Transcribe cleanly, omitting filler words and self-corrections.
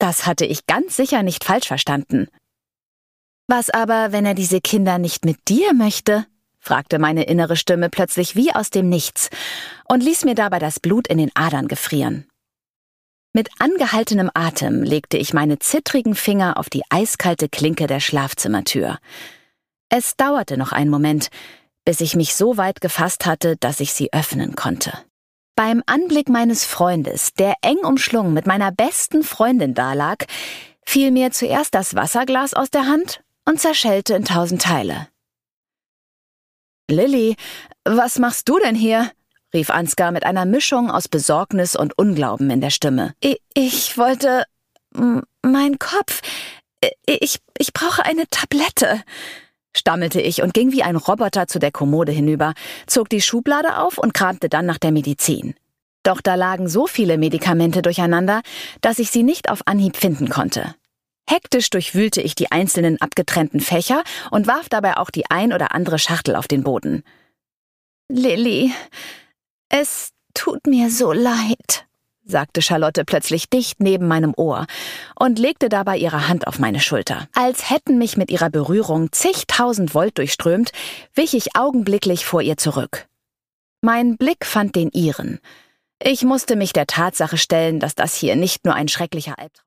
Das hatte ich ganz sicher nicht falsch verstanden. »Was aber, wenn er diese Kinder nicht mit dir möchte?« fragte meine innere Stimme plötzlich wie aus dem Nichts und ließ mir dabei das Blut in den Adern gefrieren. Mit angehaltenem Atem legte ich meine zittrigen Finger auf die eiskalte Klinke der Schlafzimmertür. Es dauerte noch einen Moment, bis ich mich so weit gefasst hatte, dass ich sie öffnen konnte. Beim Anblick meines Freundes, der eng umschlungen mit meiner besten Freundin dalag, fiel mir zuerst das Wasserglas aus der Hand und zerschellte in 1000 Teile. »Lilly, was machst du denn hier?« rief Ansgar mit einer Mischung aus Besorgnis und Unglauben in der Stimme. »Ich wollte... mein Kopf... Ich brauche eine Tablette«, stammelte ich und ging wie ein Roboter zu der Kommode hinüber, zog die Schublade auf und kramte dann nach der Medizin. Doch da lagen so viele Medikamente durcheinander, dass ich sie nicht auf Anhieb finden konnte. Hektisch durchwühlte ich die einzelnen abgetrennten Fächer und warf dabei auch die ein oder andere Schachtel auf den Boden. »Lilly, es tut mir so leid«, sagte Charlotte plötzlich dicht neben meinem Ohr und legte dabei ihre Hand auf meine Schulter. Als hätten mich mit ihrer Berührung zigtausend Volt durchströmt, wich ich augenblicklich vor ihr zurück. Mein Blick fand den ihren. Ich musste mich der Tatsache stellen, dass das hier nicht nur ein schrecklicher Albtraum